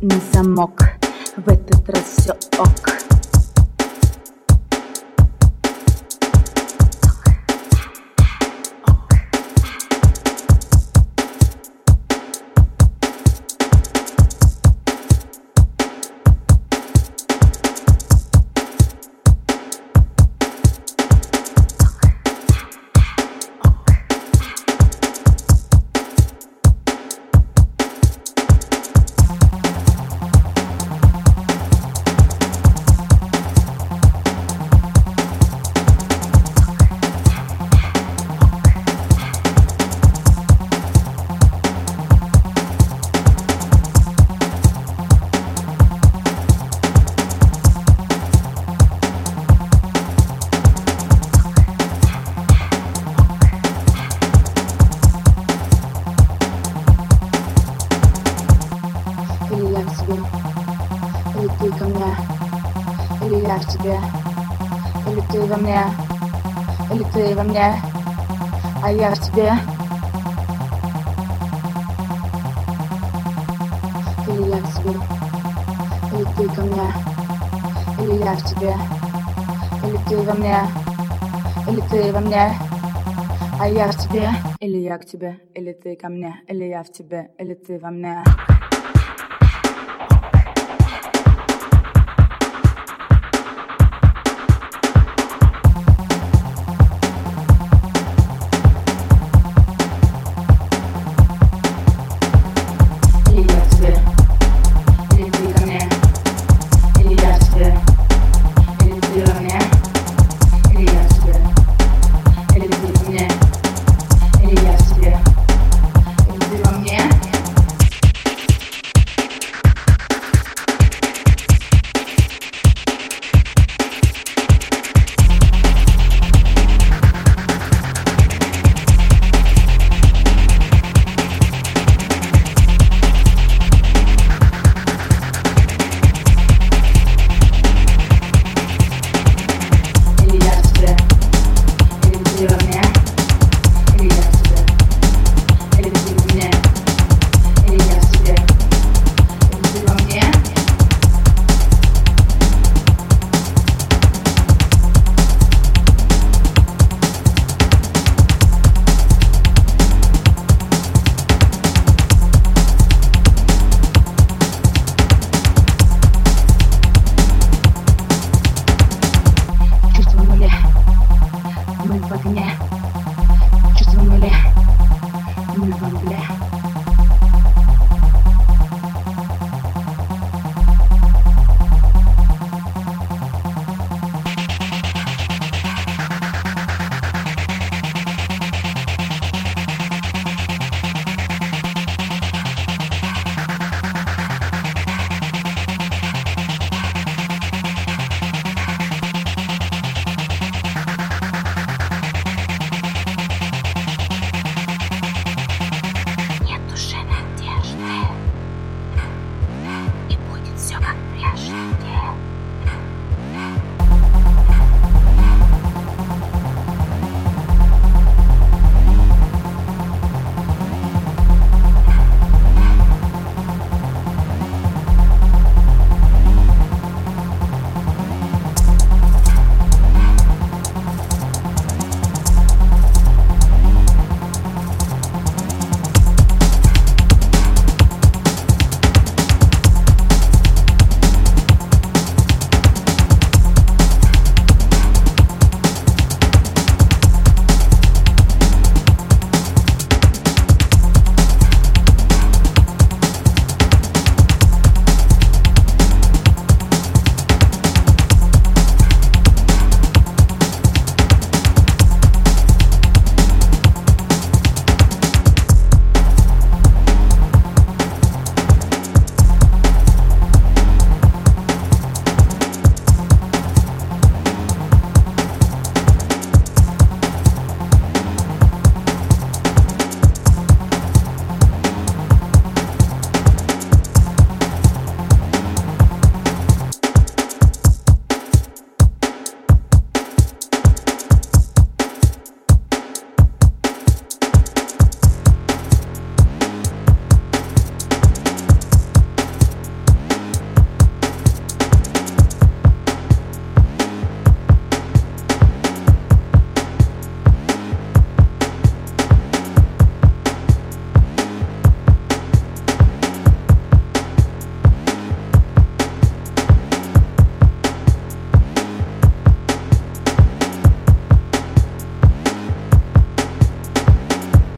на замок. В этот раз все ок. Или я к тебе, или ты ко мне, или я к тебе, или ты во мне, или ты во мне, а я к тебе. Или я к тебе, или ты ко мне, или я к тебе, или ты во мне, или ты во мне, а я к тебе. Или я к тебе, или ты ко мне, или я в тебе, или ты во мне.